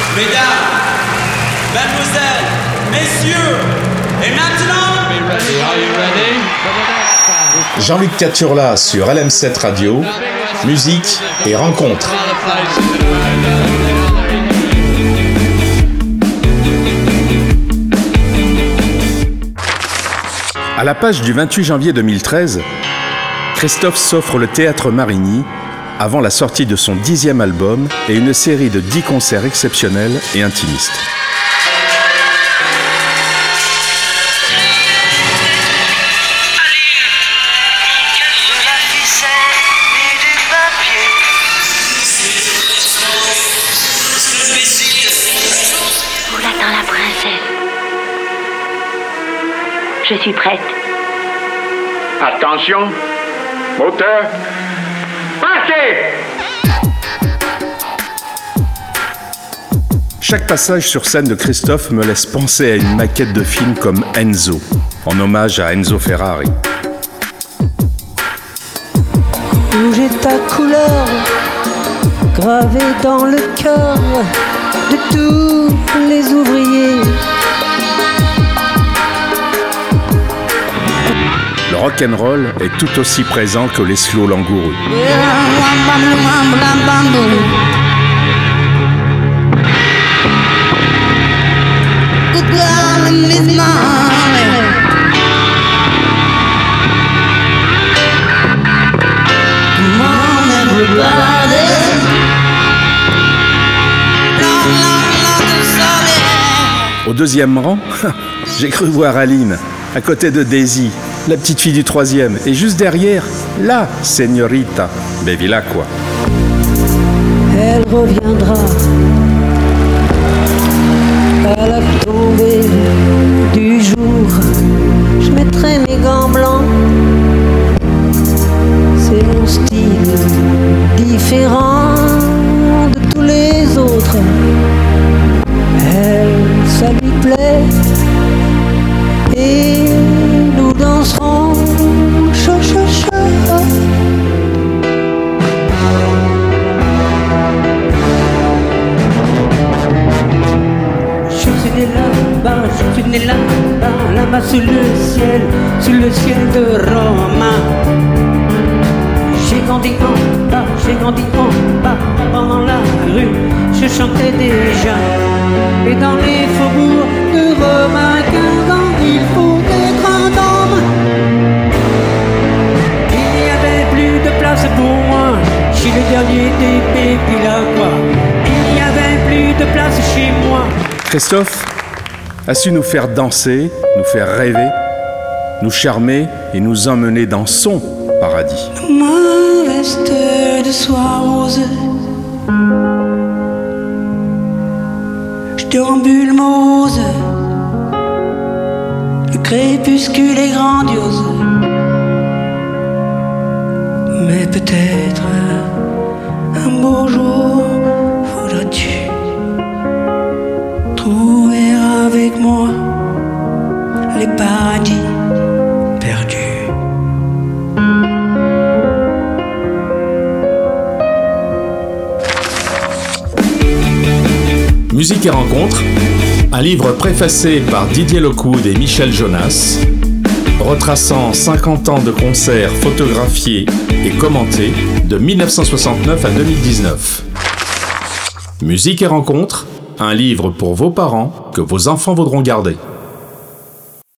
Mesdames, Mademoiselles, Messieurs, et maintenant... Jean-Luc Caturla sur LM7 Radio, musique et rencontres. À la page du 28 janvier 2013, Christophe s'offre le Théâtre Marigny avant la sortie de son 10e album et une série de 10 concerts exceptionnels et intimistes. Je suis prête. Attention, moteur, partez! Chaque passage sur scène de Christophe me laisse penser à une maquette de film comme Enzo, en hommage à Enzo Ferrari. Rouge est ta couleur, gravée dans le cœur de tous les ouvriers. Le rock'n'roll est tout aussi présent que les slows langoureux. Au deuxième rang, j'ai cru voir Aline, à côté de Daisy, la petite fille du 3e, et juste derrière, la Señorita Bevilacqua. Elle reviendra à la tombée du jour. Je mettrai mes gants blancs. C'est mon style différent de tous les autres. Elle, ça lui plaît. Et nous danserons cha-cha-cha. Je suis né là-bas, je suis né là-bas, là-bas sous le ciel de Roma. J'ai grandi en bas, pendant la rue, je chantais déjà. Et dans les faubourgs de Rome, à 15 ans, il faut être un homme. Il n'y avait plus de place pour moi, chez le dernier des Bevilacqua. Il n'y avait plus de place chez moi. Christophe a su nous faire danser, nous faire rêver, nous charmer et nous emmener dans son paradis. Ma veste de soie rose, je déambule morose, le crépuscule est grandiose, mais peut-être un beau jour voudras-tu trouver avec moi les paradis perdus. Musique et rencontres, un livre préfacé par Didier Lockwood et Michel Jonas, retraçant 50 ans de concerts photographiés et commentés de 1969 à 2019. Musique et rencontres, un livre pour vos parents que vos enfants voudront garder.